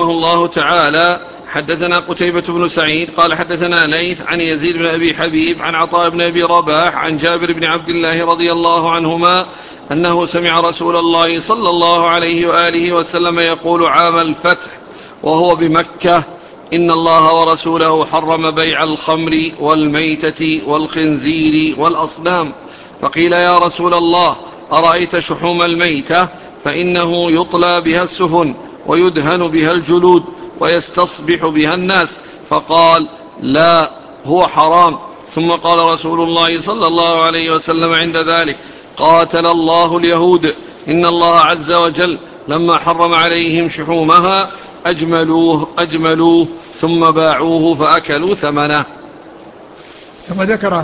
رحمه الله تعالى: حدثنا قتيبة بن سعيد قال حدثنا ليث عن يزيد بن أبي حبيب عن عطاء بن أبي رباح عن جابر بن عبد الله رضي الله عنهما أنه سمع رسول الله صلى الله عليه وآله وسلم يقول عام الفتح وهو بمكة: إن الله ورسوله حرم بيع الخمر والميتة والخنزير والأصنام. فقيل: يا رسول الله، أرأيت شحوم الميتة؟ فإنه يطلى بها السفن ويدهن بها الجلود ويستصبح بها الناس. فقال: لا، هو حرام. ثم قال رسول الله صلى الله عليه وسلم عند ذلك: قاتل الله اليهود، إن الله عز وجل لما حرم عليهم شحومها أجملوه ثم باعوه فأكلوا ثمنه. ثم ذكر